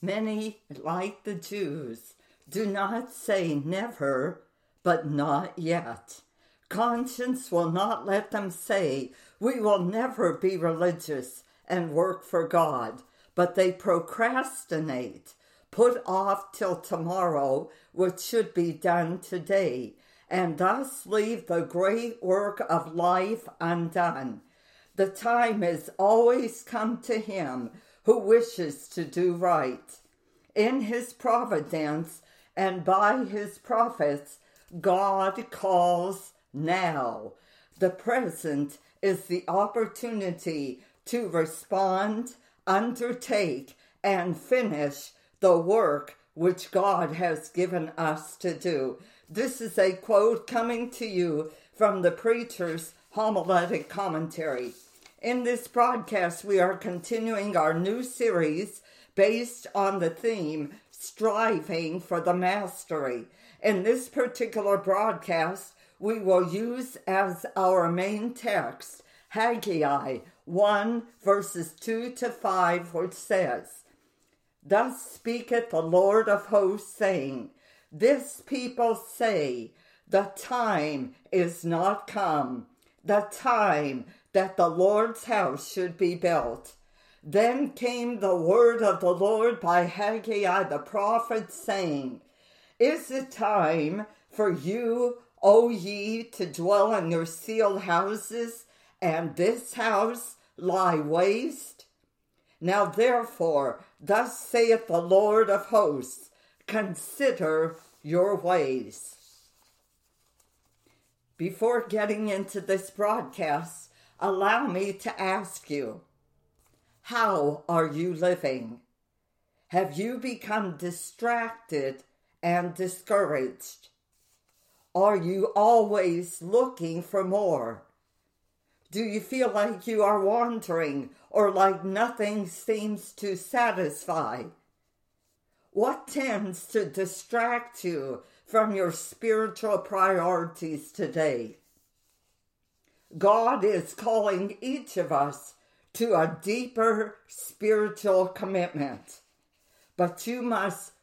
Many, like the Jews, do not say never, but not yet. Conscience will not let them say, we will never be religious and work for God, but they procrastinate, put off till tomorrow what should be done today, and thus leave the great work of life undone. The time is always come to him who wishes to do right. In his providence and by his prophets, God calls now. The present is the opportunity to respond, undertake, and finish the work which God has given us to do. This is a quote coming to you from the Preacher's Homiletic Commentary. In this broadcast, we are continuing our new series based on the theme, Striving for the Mastery. In this particular broadcast, we will use as our main text, Haggai 1, verses 2 to 5, which says, Thus speaketh the Lord of hosts, saying, This people say, the time is not come, the time that the Lord's house should be built. Then came the word of the Lord by Haggai the prophet, saying, Is it time for you, O ye, to dwell in your sealed houses, and this house lie waste? Now therefore, thus saith the Lord of hosts, consider your ways. Before getting into this broadcast, allow me to ask you, how are you living? Have you become distracted and discouraged? Are you always looking for more? Do you feel like you are wandering or like nothing seems to satisfy? What tends to distract you from your spiritual priorities today? God is calling each of us to a deeper spiritual commitment. But you must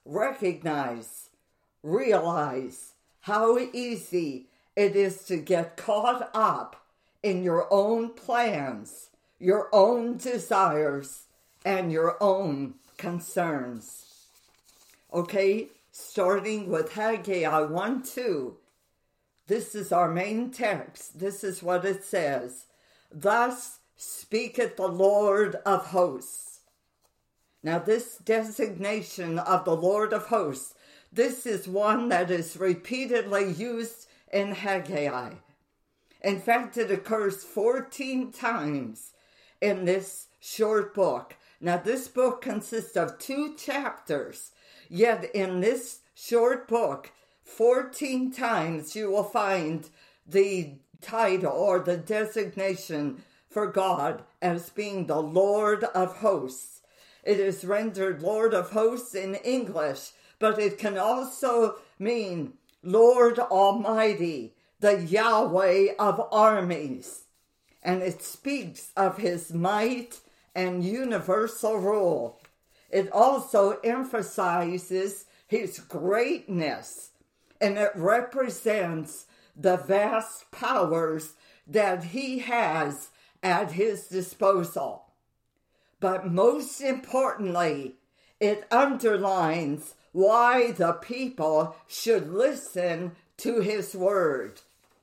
realize how easy it is to get caught up in your own plans, your own desires, and your own concerns. Okay, starting with Haggai 1:2. This is our main text. This is what it says. Thus speaketh the Lord of hosts. Now this designation of the Lord of hosts, this is one that is repeatedly used in Haggai. In fact, it occurs 14 times in this short book. Now this book consists of 2 chapters, yet in this short book, 14 times you will find the title or the designation for God as being the Lord of hosts. It is rendered Lord of hosts in English, but it can also mean Lord Almighty, the Yahweh of armies. And it speaks of his might and universal rule. It also emphasizes his greatness, and it represents the vast powers that he has at his disposal. But most importantly, it underlines why the people should listen to his word.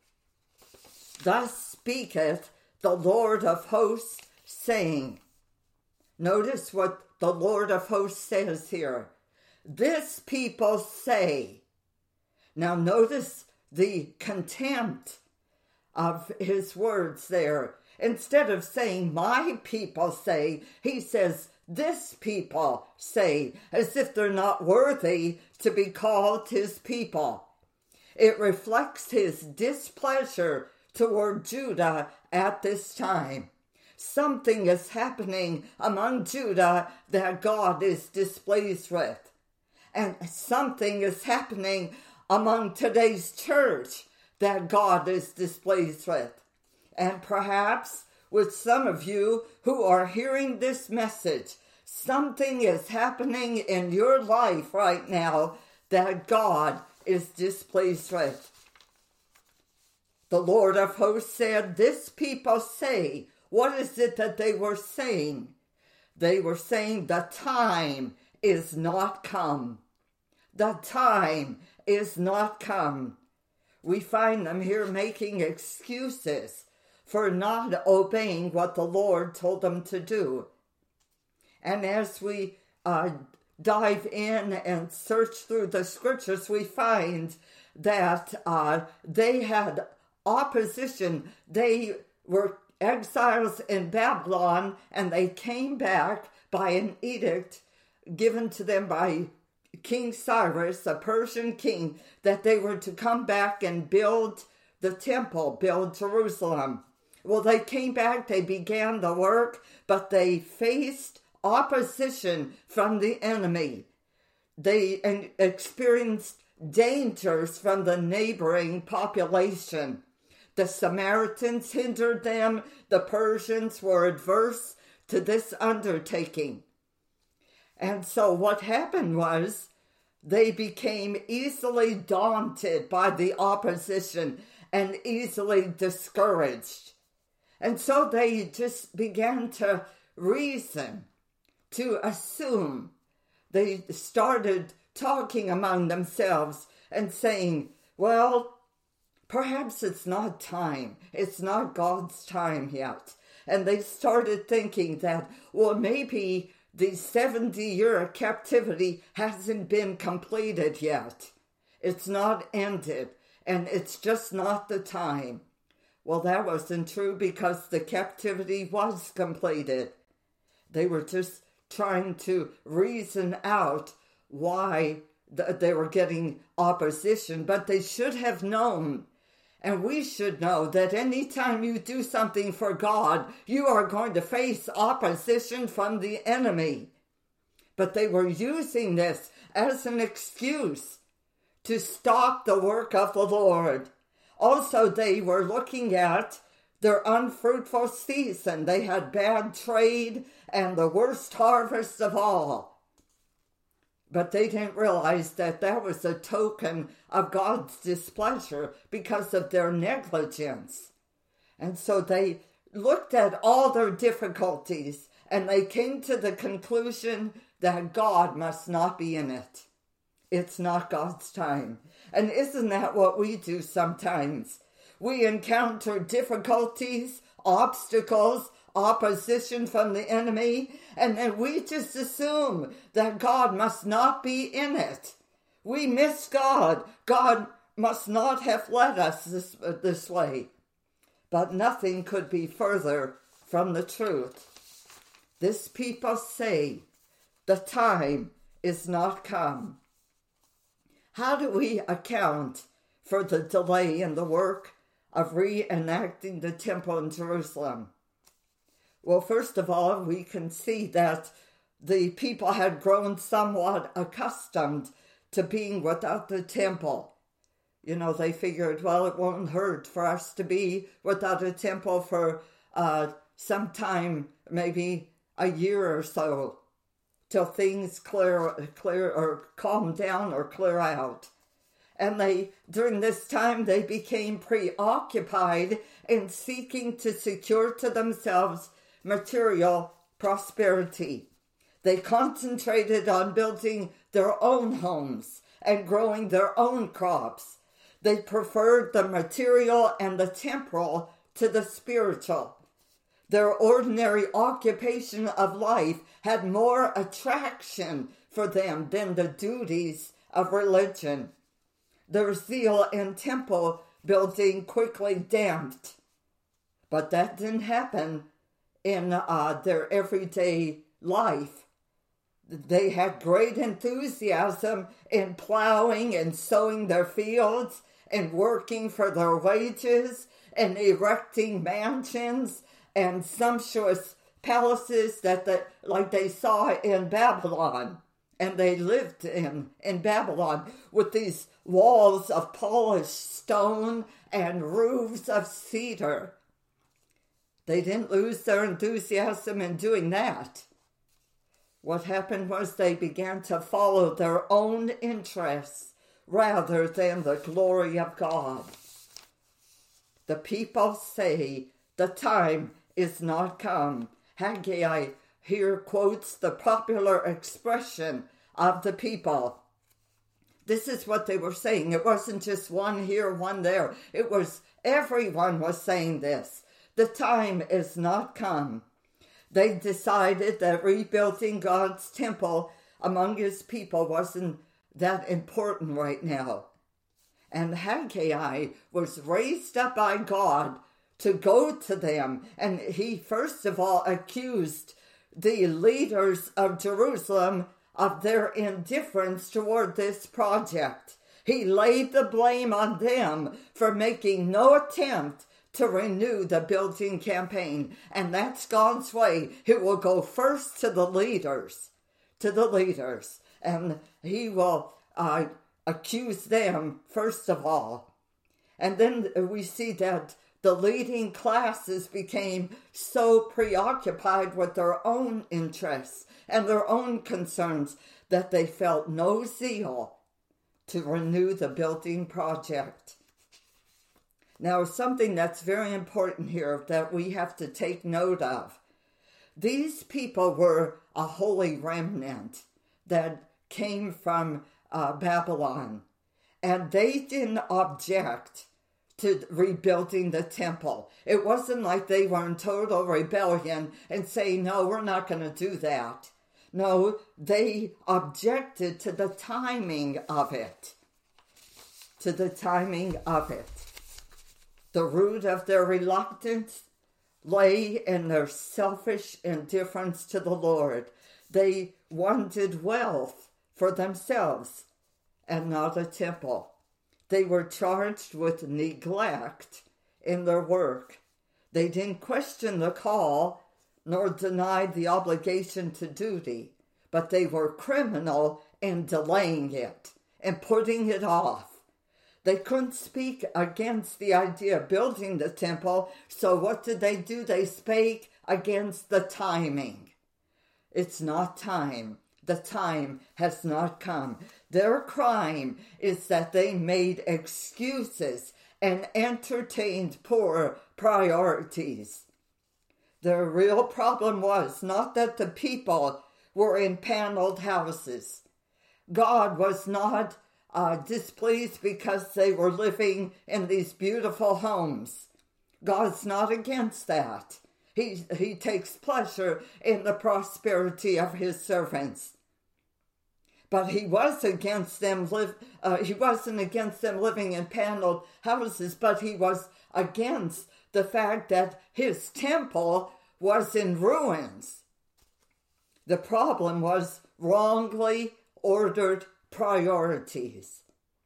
Thus speaketh the Lord of hosts, saying, notice what the Lord of hosts says here. This people say. Now notice the contempt of his words there. Instead of saying, my people say, he says, this people say, as if they're not worthy to be called his people. It reflects his displeasure toward Judah at this time. Something is happening among Judah that God is displeased with. And something is happening among today's church that God is displeased with. And perhaps with some of you who are hearing this message, something is happening in your life right now that God is displeased with. The Lord of hosts said, this people say, what is it that they were saying? They were saying the time is not come. The time is not come. We find them here making excuses for not obeying what the Lord told them to do. And as we dive in and search through the scriptures, we find that they had opposition. They were exiles in Babylon, and they came back by an edict given to them by King Cyrus, a Persian king, that they were to come back and build the temple, build Jerusalem. Well, they came back, they began the work, but they faced opposition from the enemy. They experienced dangers from the neighboring population. The Samaritans hindered them. The Persians were adverse to this undertaking. And so what happened was they became easily daunted by the opposition and easily discouraged. And so they just began to reason, to assume. They started talking among themselves and saying, well, perhaps it's not time. It's not God's time yet. And they started thinking that, well, maybe the 70-year captivity hasn't been completed yet. It's not ended, and it's just not the time. Well, that wasn't true, because the captivity was completed. They were just trying to reason out why they were getting opposition, but they should have known, and we should know, that anytime you do something for God, you are going to face opposition from the enemy. But they were using this as an excuse to stop the work of the Lord. Also, they were looking at their unfruitful season. They had bad trade and the worst harvest of all. But they didn't realize that that was a token of God's displeasure because of their negligence. And so they looked at all their difficulties, and they came to the conclusion that God must not be in it. It's not God's time. And isn't that what we do sometimes? We encounter difficulties, obstacles, opposition from the enemy, and then we just assume that God must not be in it. We miss God. God must not have led us this way. But nothing could be further from the truth. This people say, the time is not come. How do we account for the delay in the work of reenacting the temple in Jerusalem? Well, first of all, we can see that the people had grown somewhat accustomed to being without the temple. You know, they figured, well, it won't hurt for us to be without a temple for some time, maybe a year or so, till things clear or calm down or clear out. And during this time, they became preoccupied in seeking to secure to themselves material prosperity. They concentrated on building their own homes and growing their own crops. They preferred the material and the temporal to the spiritual. Their ordinary occupation of life had more attraction for them than the duties of religion. Their zeal in temple building quickly damped. But that didn't happen in their everyday life. They had great enthusiasm in plowing and sowing their fields and working for their wages and erecting mansions and sumptuous palaces like they saw in Babylon. And they lived in Babylon with these walls of polished stone and roofs of cedar. They didn't lose their enthusiasm in doing that. What happened was they began to follow their own interests rather than the glory of God. The people say the time is not come. Haggai here quotes the popular expression of the people. This is what they were saying. It wasn't just one here, one there. It was everyone was saying this. The time is not come. They decided that rebuilding God's temple among his people wasn't that important right now. And Haggai was raised up by God to go to them. And he first of all accused the leaders of Jerusalem of their indifference toward this project. He laid the blame on them for making no attempt to renew the building campaign. And that's God's way. He will go first to the leaders, and he will accuse them first of all. And then we see that the leading classes became so preoccupied with their own interests and their own concerns that they felt no zeal to renew the building project. Now, something that's very important here that we have to take note of. These people were a holy remnant that came from Babylon, and they didn't object to rebuilding the temple. It wasn't like they were in total rebellion and saying, no, we're not going to do that. No, they objected to the timing of it. The root of their reluctance lay in their selfish indifference to the Lord. They wanted wealth for themselves and not a temple. They were charged with neglect in their work. They didn't question the call nor deny the obligation to duty, but they were criminal in delaying it and putting it off. They couldn't speak against the idea of building the temple, so what did they do? They spake against the timing. It's not time. The time has not come. Their crime is that they made excuses and entertained poor priorities. Their real problem was not that the people were in paneled houses. God was not displeased because they were living in these beautiful homes. God's not against that. He takes pleasure in the prosperity of his servants. But he was against them. He wasn't against them living in paneled houses, but he was against the fact that his temple was in ruins. The problem was wrongly ordered priorities.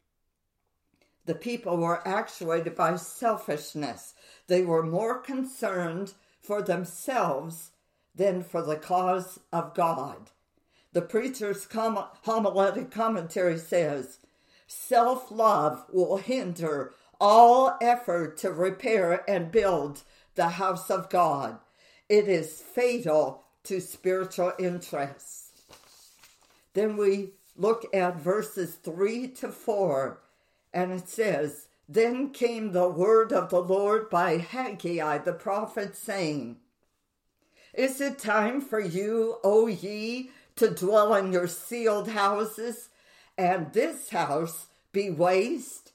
The people were actuated by selfishness. They were more concerned for themselves than for the cause of God. The preacher's homiletic commentary says, self-love will hinder all effort to repair and build the house of God. It is fatal to spiritual interests. Then we look at verses 3-4, and it says, then came the word of the Lord by Haggai the prophet, saying, is it time for you, O ye, to dwell in your sealed houses, and this house be waste?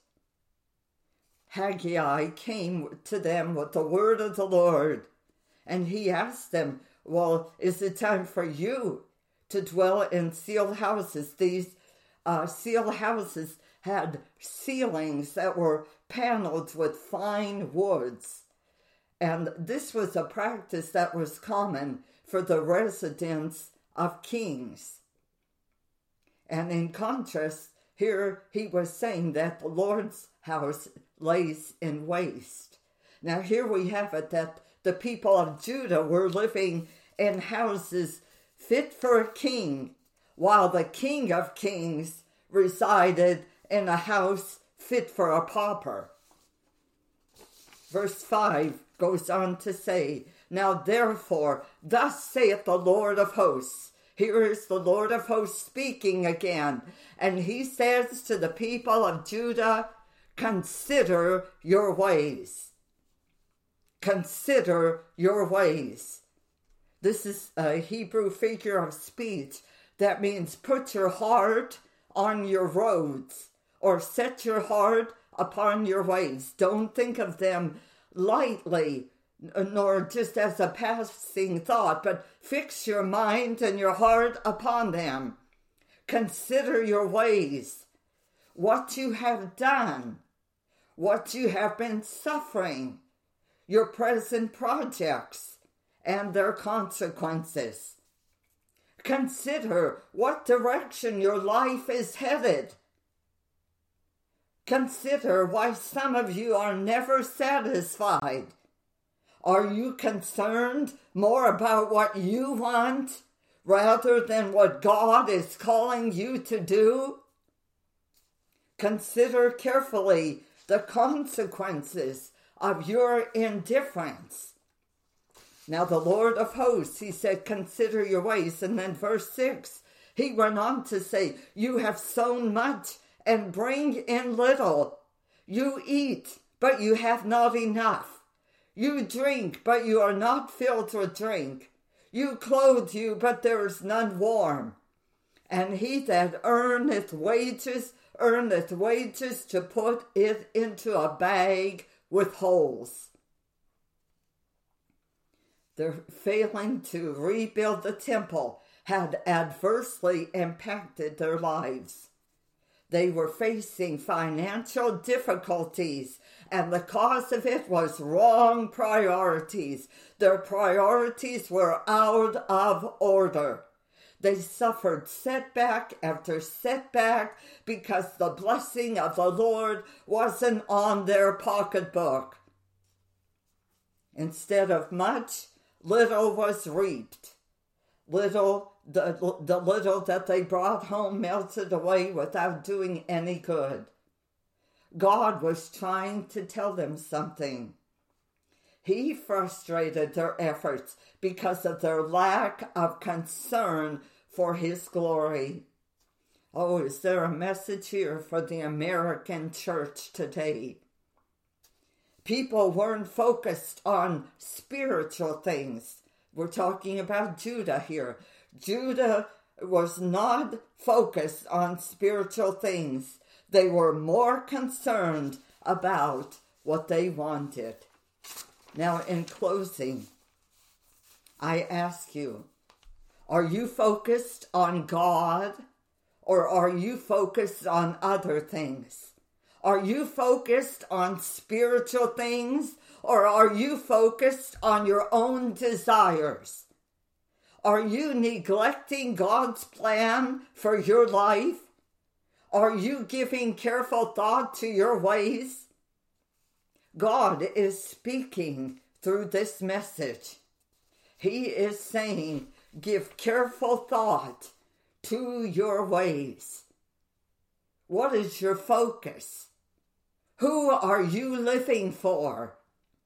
Haggai came to them with the word of the Lord, and he asked them, well, is it time for you to dwell in sealed houses? These sealed houses had ceilings that were paneled with fine woods. And this was a practice that was common for the residence of kings. And in contrast, here he was saying that the Lord's house lays in waste. Now here we have it that the people of Judah were living in houses fit for a king, while the King of Kings resided in a house fit for a pauper. Verse 5 goes on to say, now therefore, thus saith the Lord of hosts, Here is the Lord of hosts speaking again. And he says to the people of Judah, consider your ways. Consider your ways. This is a Hebrew figure of speech that means put your heart on your roads or set your heart upon your ways. Don't think of them lightly, nor just as a passing thought, but fix your mind and your heart upon them. Consider your ways, what you have done, what you have been suffering, your present projects and their consequences. Consider what direction your life is headed. Consider why some of you are never satisfied. Are you concerned more about what you want rather than what God is calling you to do? Consider carefully the consequences of your indifference. Now the Lord of hosts, he said, consider your ways. And then verse 6, he went on to say, you have sown much and bring in little. You eat, but you have not enough. You drink, but you are not filled with drink. You clothe you, but there is none warm. And he that earneth wages to put it into a bag with holes. Their failing to rebuild the temple had adversely impacted their lives. They were facing financial difficulties, and the cause of it was wrong priorities. Their priorities were out of order. They suffered setback after setback because the blessing of the Lord wasn't on their pocketbook. Instead of much, little was reaped. The little that they brought home melted away without doing any good. God was trying to tell them something. He frustrated their efforts because of their lack of concern for his glory. Oh, is there a message here for the American church today? People weren't focused on spiritual things. We're talking about Judah here. Judah was not focused on spiritual things. They were more concerned about what they wanted. Now, in closing, I ask you, are you focused on God or are you focused on other things? Are you focused on spiritual things or are you focused on your own desires? Are you neglecting God's plan for your life? Are you giving careful thought to your ways? God is speaking through this message. He is saying, give careful thought to your ways. What is your focus? Who are you living for?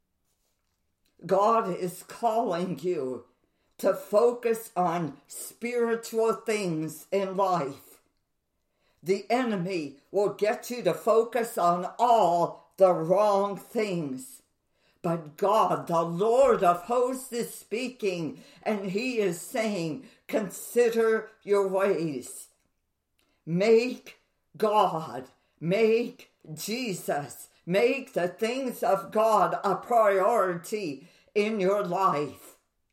God is calling you to focus on spiritual things in life. The enemy will get you to focus on all the wrong things. But God, the Lord of hosts, is speaking, and he is saying, consider your ways. Make God, make Jesus, make the things of God a priority in your life.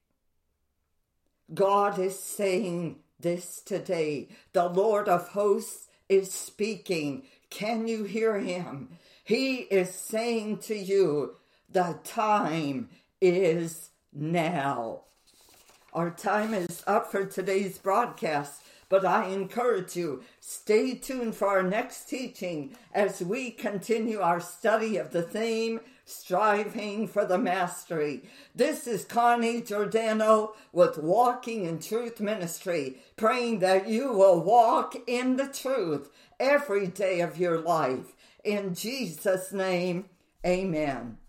God is saying this today. The Lord of hosts is speaking. Can you hear him? He is saying to you, the time is now. Our time is up for today's broadcast, but I encourage you, stay tuned for our next teaching as we continue our study of the theme, Striving for the Mastery. This is Connie Giordano with Walking in Truth Ministry, praying that you will walk in the truth every day of your life. In Jesus' name, amen.